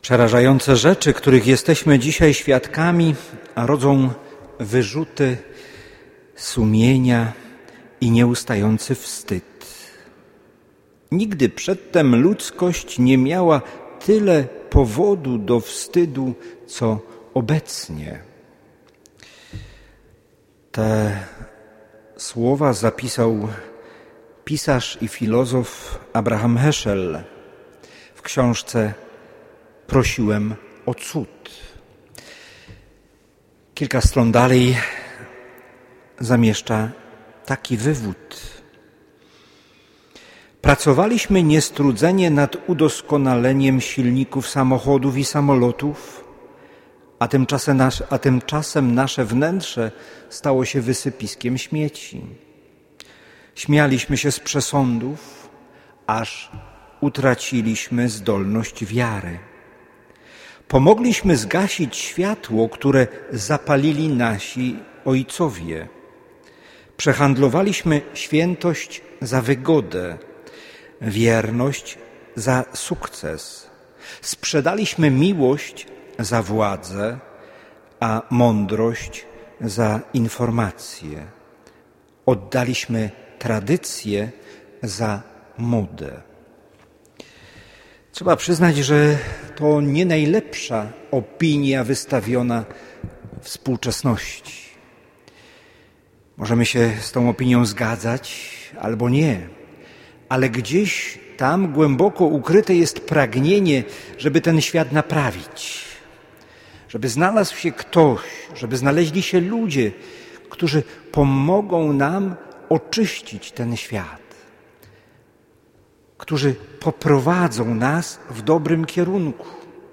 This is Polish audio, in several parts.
Przerażające rzeczy, których jesteśmy dzisiaj świadkami, rodzą wyrzuty sumienia i nieustający wstyd. Nigdy przedtem ludzkość nie miała tyle powodu do wstydu, co obecnie. Te słowa zapisał pisarz i filozof Abraham Heschel w książce Prosiłem o cud. Kilka stron dalej zamieszcza taki wywód. Pracowaliśmy niestrudzenie nad udoskonaleniem silników samochodów i samolotów, a tymczasem nasze wnętrze stało się wysypiskiem śmieci. Śmialiśmy się z przesądów, aż utraciliśmy zdolność wiary. Pomogliśmy zgasić światło, które zapalili nasi ojcowie. Przehandlowaliśmy świętość za wygodę, wierność za sukces. Sprzedaliśmy miłość za władzę, a mądrość za informację. Oddaliśmy tradycję za modę. Trzeba przyznać, że to nie najlepsza opinia wystawiona współczesności. Możemy się z tą opinią zgadzać albo nie, ale gdzieś tam głęboko ukryte jest pragnienie, żeby ten świat naprawić, żeby znalazł się ktoś, żeby znaleźli się ludzie, którzy pomogą nam oczyścić ten świat, którzy poprowadzą nas w dobrym kierunku.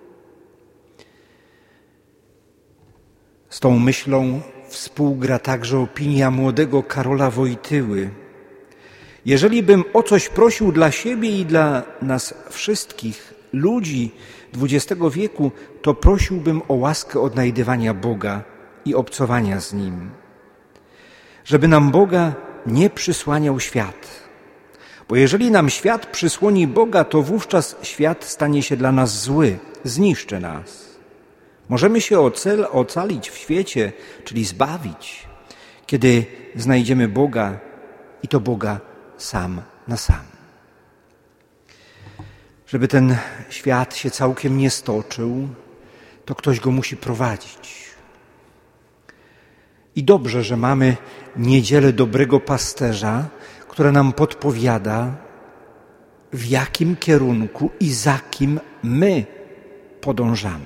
Z tą myślą współgra także opinia młodego Karola Wojtyły. Jeżeli bym o coś prosił dla siebie i dla nas wszystkich, ludzi XX wieku, to prosiłbym o łaskę odnajdywania Boga i obcowania z Nim. Żeby nam Boga nie przysłaniał świat. Bo jeżeli nam świat przysłoni Boga, to wówczas świat stanie się dla nas zły, zniszczy nas. Możemy się ocalić w świecie, czyli zbawić, kiedy znajdziemy Boga i to Boga sam na sam. Żeby ten świat się całkiem nie stoczył, to ktoś go musi prowadzić. I dobrze, że mamy niedzielę dobrego pasterza, która nam podpowiada, w jakim kierunku i za kim my podążamy.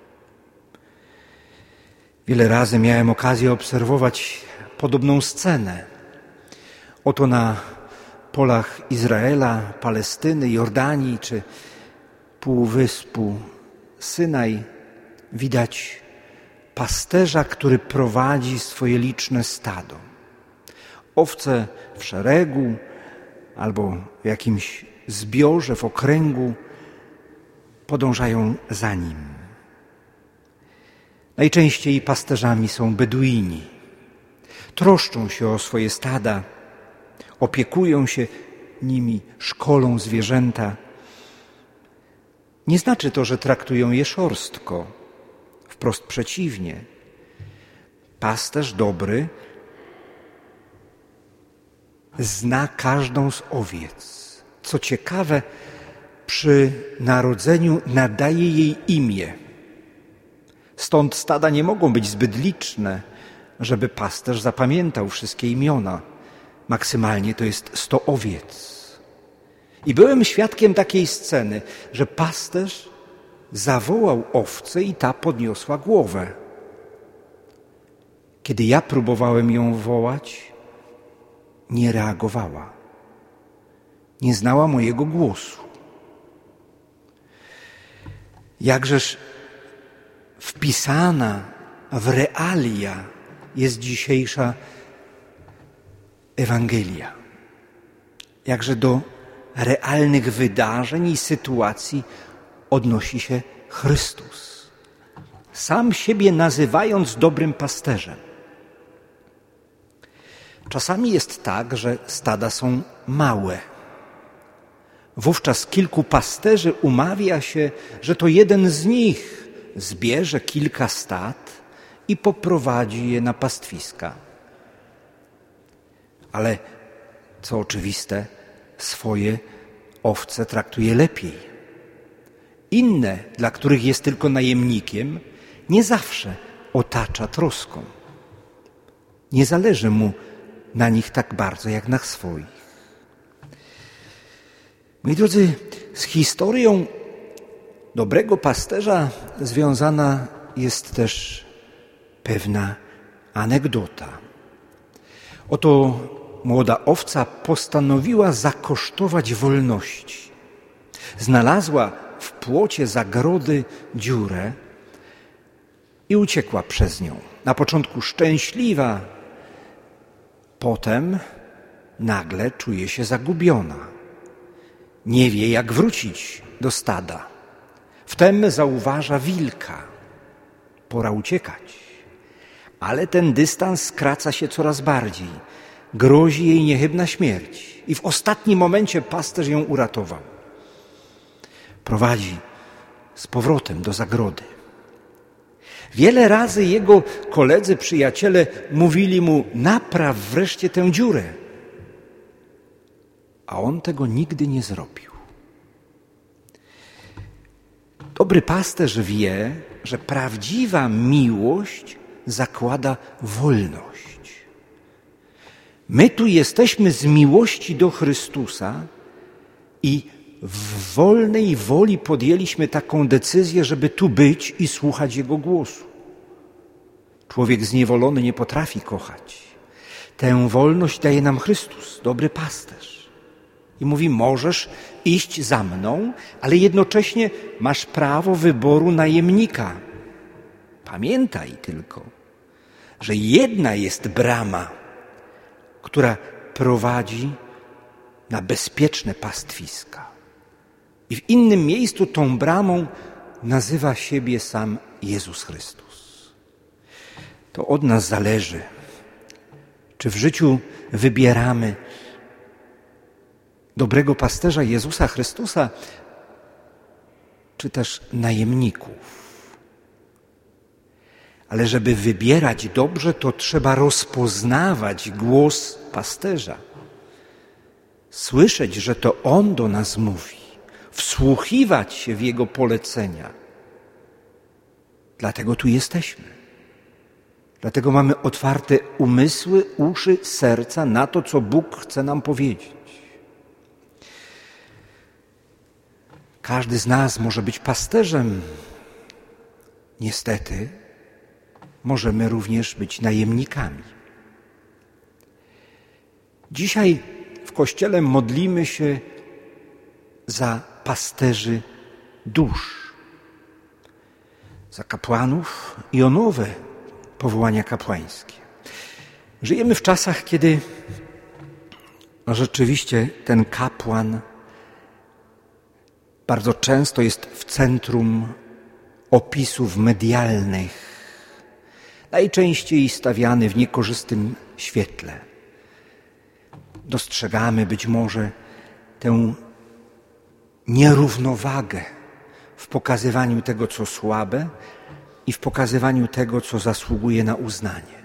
Wiele razy miałem okazję obserwować podobną scenę. Oto na polach Izraela, Palestyny, Jordanii czy półwyspu Synaj widać pasterza, który prowadzi swoje liczne stado. Owce w szeregu albo w jakimś zbiorze, w okręgu podążają za nim. Najczęściej pasterzami są Beduini. Troszczą się o swoje stada, opiekują się nimi, szkolą zwierzęta. Nie znaczy to, że traktują je szorstko. Wprost przeciwnie. Pasterz dobry zna każdą z owiec. Co ciekawe, przy narodzeniu nadaje jej imię. Stąd stada nie mogą być zbyt liczne, żeby pasterz zapamiętał wszystkie imiona. Maksymalnie to jest 100 owiec. I byłem świadkiem takiej sceny, że pasterz zawołał owcę i ta podniosła głowę. Kiedy ja próbowałem ją wołać, nie reagowała. Nie znała mojego głosu. Jakżeż wpisana w realia jest dzisiejsza Ewangelia. Jakże do realnych wydarzeń i sytuacji odnosi się Chrystus. Sam siebie nazywając dobrym pasterzem. Czasami jest tak, że stada są małe. Wówczas kilku pasterzy umawia się, że to jeden z nich zbierze kilka stad i poprowadzi je na pastwiska. Ale, co oczywiste, swoje owce traktuje lepiej. Inne, dla których jest tylko najemnikiem, nie zawsze otacza troską. Nie zależy mu na nich tak bardzo jak na swoich. Moi drodzy, z historią dobrego pasterza związana jest też pewna anegdota. Oto młoda owca postanowiła zakosztować wolności. Znalazła w płocie zagrody dziurę i uciekła przez nią. Na początku szczęśliwa, potem nagle czuje się zagubiona. Nie wie, jak wrócić do stada. Wtem zauważa wilka. Pora uciekać. Ale ten dystans skraca się coraz bardziej. Grozi jej niechybna śmierć. I w ostatnim momencie pasterz ją uratował. Prowadzi z powrotem do zagrody. Wiele razy jego koledzy, przyjaciele mówili mu: napraw wreszcie tę dziurę. A on tego nigdy nie zrobił. Dobry pasterz wie, że prawdziwa miłość zakłada wolność. My tu jesteśmy z miłości do Chrystusa i w wolnej woli podjęliśmy taką decyzję, żeby tu być i słuchać Jego głosu. Człowiek zniewolony nie potrafi kochać. Tę wolność daje nam Chrystus, dobry pasterz. I mówi: możesz iść za mną, ale jednocześnie masz prawo wyboru najemnika. Pamiętaj tylko, że jedna jest brama, która prowadzi na bezpieczne pastwiska. I w innym miejscu tą bramą nazywa siebie sam Jezus Chrystus. To od nas zależy, czy w życiu wybieramy dobrego pasterza Jezusa Chrystusa, czy też najemników. Ale żeby wybierać dobrze, to trzeba rozpoznawać głos pasterza. Słyszeć, że to On do nas mówi. Wsłuchiwać się w Jego polecenia. Dlatego tu jesteśmy. Dlatego mamy otwarte umysły, uszy, serca na to, co Bóg chce nam powiedzieć. Każdy z nas może być pasterzem. Niestety, możemy również być najemnikami. Dzisiaj w Kościele modlimy się za pasterzy dusz, za kapłanów i o nowe powołania kapłańskie. Żyjemy w czasach, kiedy rzeczywiście ten kapłan bardzo często jest w centrum opisów medialnych, najczęściej stawiany w niekorzystnym świetle. Dostrzegamy być może tę nierównowagę w pokazywaniu tego, co słabe, i w pokazywaniu tego, co zasługuje na uznanie.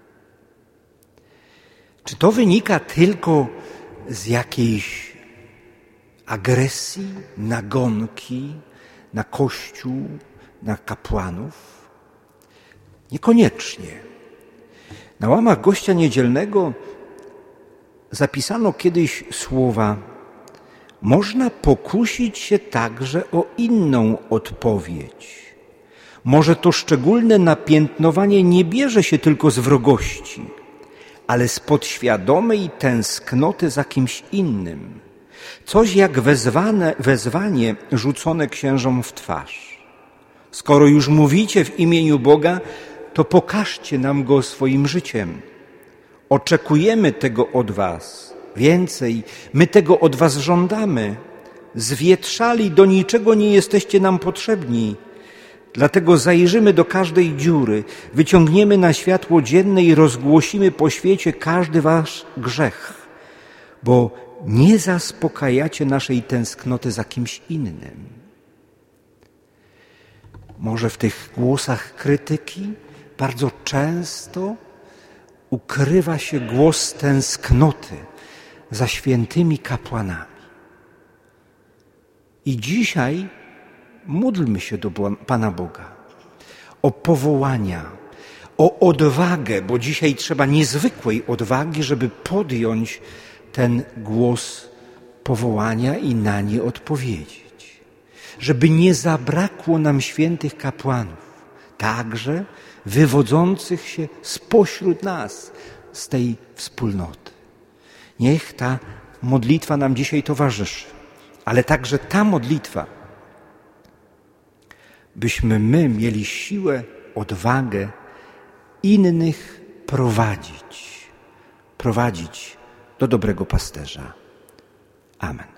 Czy to wynika tylko z jakiejś agresji, nagonki na Kościół, na kapłanów? Niekoniecznie. Na łamach Gościa Niedzielnego zapisano kiedyś słowa: można pokusić się także o inną odpowiedź. Może to szczególne napiętnowanie nie bierze się tylko z wrogości, ale z podświadomej tęsknoty za kimś innym. Coś jak wezwanie rzucone księżom w twarz. Skoro już mówicie w imieniu Boga, to pokażcie nam Go swoim życiem. Oczekujemy tego od was. Więcej, my tego od was żądamy. Zwietrzali, do niczego nie jesteście nam potrzebni. Dlatego zajrzymy do każdej dziury, wyciągniemy na światło dzienne i rozgłosimy po świecie każdy wasz grzech. Bo nie zaspokajacie naszej tęsknoty za kimś innym. Może w tych głosach krytyki bardzo często ukrywa się głos tęsknoty za świętymi kapłanami. I dzisiaj módlmy się do Pana Boga o powołania, o odwagę, bo dzisiaj trzeba niezwykłej odwagi, żeby podjąć ten głos powołania i na nie odpowiedzieć. Żeby nie zabrakło nam świętych kapłanów, także wywodzących się spośród nas, z tej wspólnoty. Niech ta modlitwa nam dzisiaj towarzyszy, ale także ta modlitwa, byśmy my mieli siłę, odwagę innych prowadzić do dobrego pasterza. Amen.